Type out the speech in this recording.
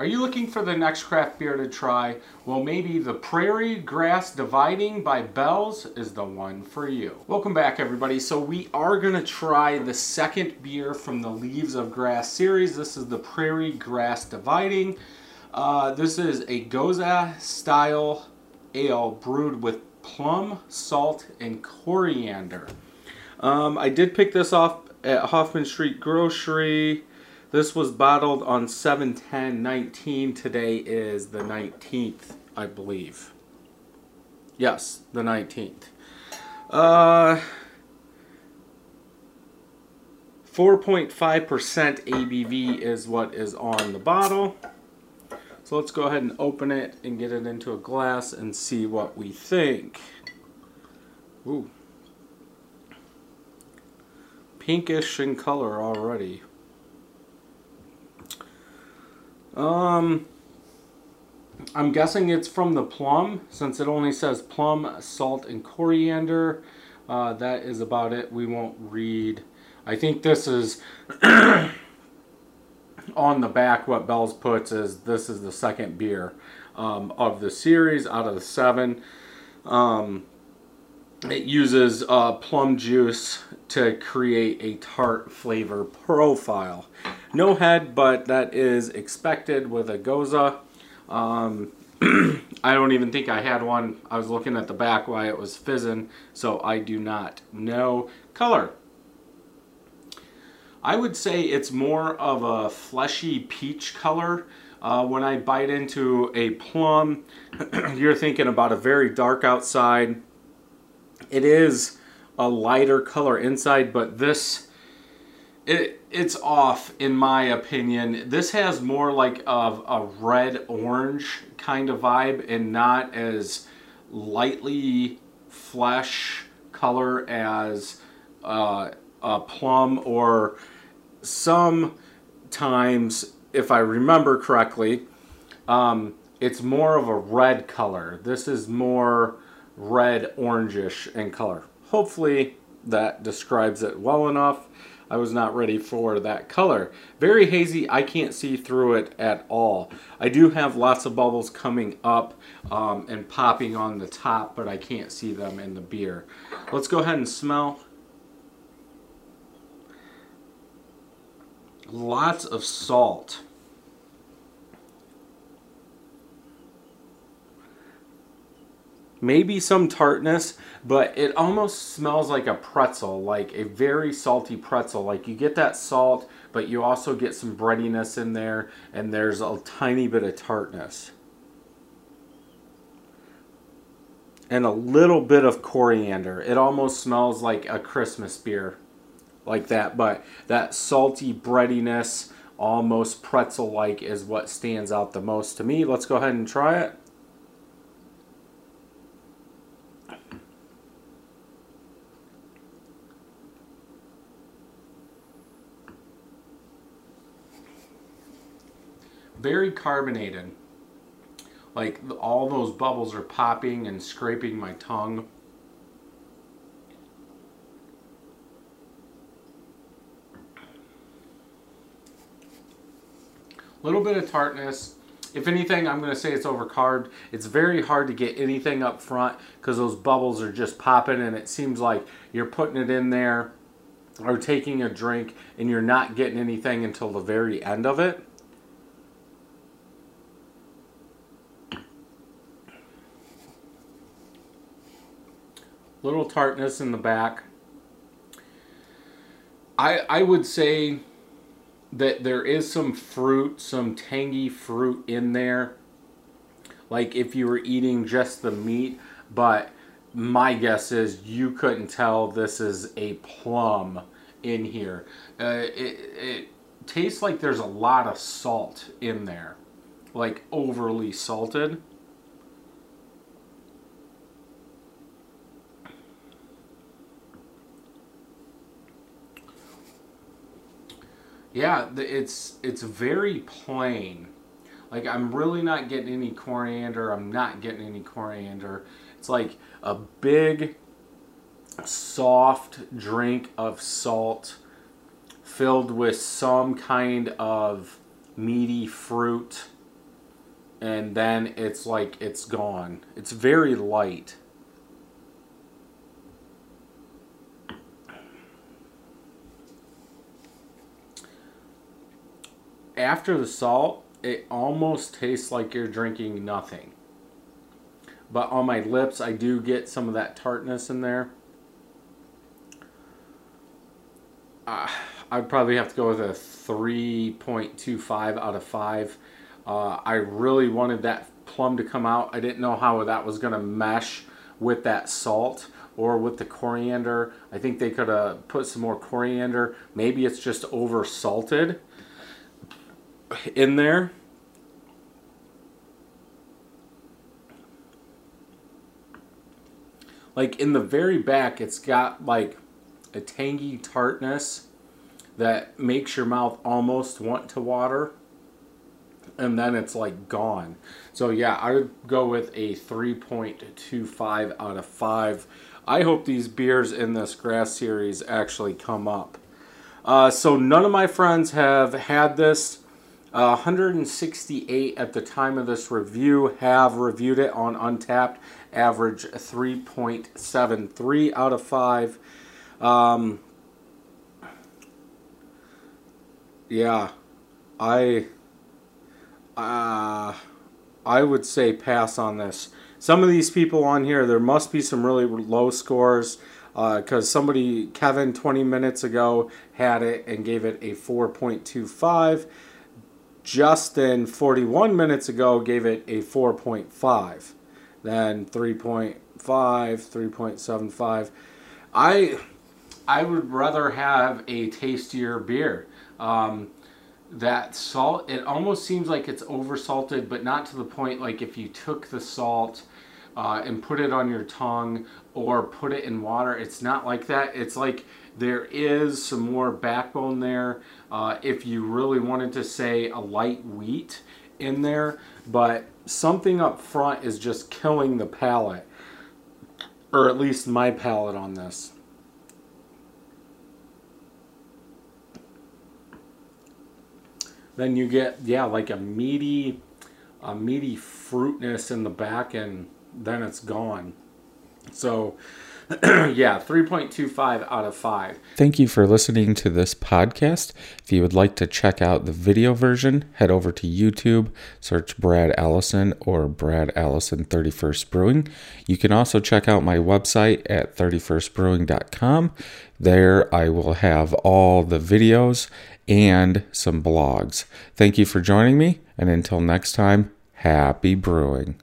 Are you looking for the next craft beer to try? Well, maybe the Prairie Grass Dividing by Bell's is the one for you. Welcome back, everybody. So we are going to try the second beer from the Leaves of Grass series. This is the Prairie Grass Dividing. This is a Gose style ale brewed with plum, salt, and coriander. I did pick this up at Hoffman Street Grocery. This was bottled on 7/10/19. Today is the 19th, I believe. Yes, the 19th. 4.5% ABV is what is on the bottle. So let's go ahead and open it and get it into a glass and see what we think. Ooh. Pinkish in color already. I'm guessing it's from the plum, since it only says plum, salt, and coriander. That is about it. We won't read. I think this is on the back. What Bell's puts is this is the second beer of the series out of the 7. It uses plum juice to create a tart flavor profile. No head, but that is expected with a Gose. I don't even think I had one. I was looking at the back while it was fizzing, so I do not know. Color. I would say it's more of a fleshy peach color. When I bite into a plum, you're thinking about a very dark outside. It is a lighter color inside, but this, it's off in my opinion. This has more like of a red-orange kind of vibe and not as lightly flesh color as a plum, or sometimes, if I remember correctly, it's more of a red color. This is more red orangish in color. Hopefully that describes it well enough. I was not ready for that color. Very hazy. I can't see through it at all. I do have lots of bubbles coming up and popping on the top, but I can't see them in the beer. Let's go ahead and smell. Lots of salt. Maybe some tartness, but it almost smells like a pretzel, like a very salty pretzel. Like you get that salt, but you also get some breadiness in there, and there's a tiny bit of tartness. And a little bit of coriander. It almost smells like a Christmas beer, like that, but that salty breadiness, almost pretzel-like, is what stands out the most to me. Let's go ahead and try it. Very carbonated. Like all those bubbles are popping and scraping my tongue. Little bit of tartness. If anything, I'm going to say it's overcarved. It's very hard to get anything up front because those bubbles are just popping, and it seems like you're putting it in there or taking a drink and you're not getting anything until the very end of it. Little tartness in the back. I would say that there is some fruit, some tangy fruit in there, like if you were eating just the meat, but my guess is you couldn't tell this is a plum in here. It tastes like there's a lot of salt in there, like overly salted. Yeah, it's very plain. Like, I'm really not getting any coriander. I'm not getting any coriander. It's like a big, soft drink of salt filled with some kind of meaty fruit. and then it's like it's gone. It's very light. After the salt, it almost tastes like you're drinking nothing. But on my lips, I do get some of that tartness in there. I'd probably have to go with a 3.25 out of 5. I really wanted that plum to come out. I didn't know how that was going to mesh with that salt or with the coriander. I think they could have put some more coriander. Maybe it's just over salted in there. Like in the very back, it's got like a tangy tartness that makes your mouth almost want to water, and then it's like gone. So yeah, I would go with a 3.25 out of 5. I hope these beers in this Grass series actually come up. So none of my friends have had this. 168 at the time of this review have reviewed it on Untappd. Average 3.73 out of 5. Yeah, I would say pass on this. Some of these people on here, there must be some really low scores, because somebody, Kevin, 20 minutes ago had it and gave it a 4.25. Justin, 41 minutes ago, gave it a 4.5. Then 3.5, 3.75. I would rather have a tastier beer. That salt, it almost seems like it's oversalted, but not to the point like if you took the salt and put it on your tongue or put it in water, it's not like that. It's like there is some more backbone there if you really wanted to say a light wheat in there, but something up front is just killing the palate, or at least my palate on this. Then you get, yeah, like a meaty fruitness in the back, and then it's gone. So yeah, 3.25 out of 5. Thank you for listening to this podcast. If you would like to check out the video version, head over to YouTube, search Brad Allison or Brad Allison 31st Brewing. You can also check out my website at 31stbrewing.com. There I will have all the videos and some blogs. Thank you for joining me, and until next time, happy brewing.